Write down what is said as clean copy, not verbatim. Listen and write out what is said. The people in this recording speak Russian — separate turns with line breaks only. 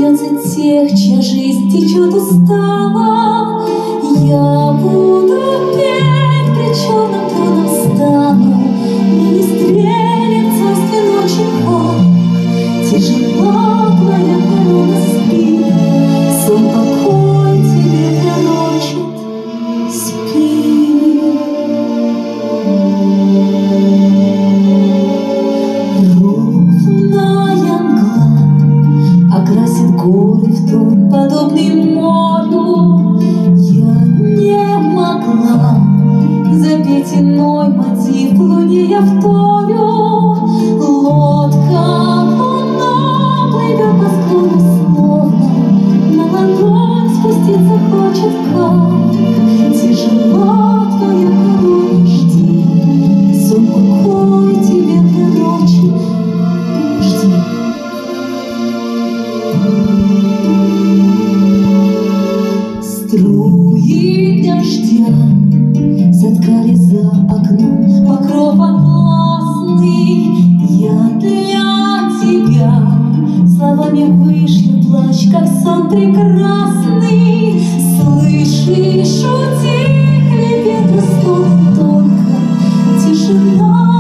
коснется тех, чья жизнь течет устало. Я буду петь, при черном троном стану, министрелем царстве ночи как. Тяжела твоя корона, спи, сон покой тебе пророчит, спи. Ровная мгла окрасит горы в тон, подобный морю. Я не могла запеть иной мотив, луне я вторю. Лодка луна плывет по склону, словно на ладонь спуститься хочет как. Тяжела твоя корона, жди, сон покой тебе пророчит, жди. Струи дождя соткали за окном покров атласный. Я для тебя словами вышлю плач, как сон прекрасный. Слышишь, утихли ветра стоны, только тишина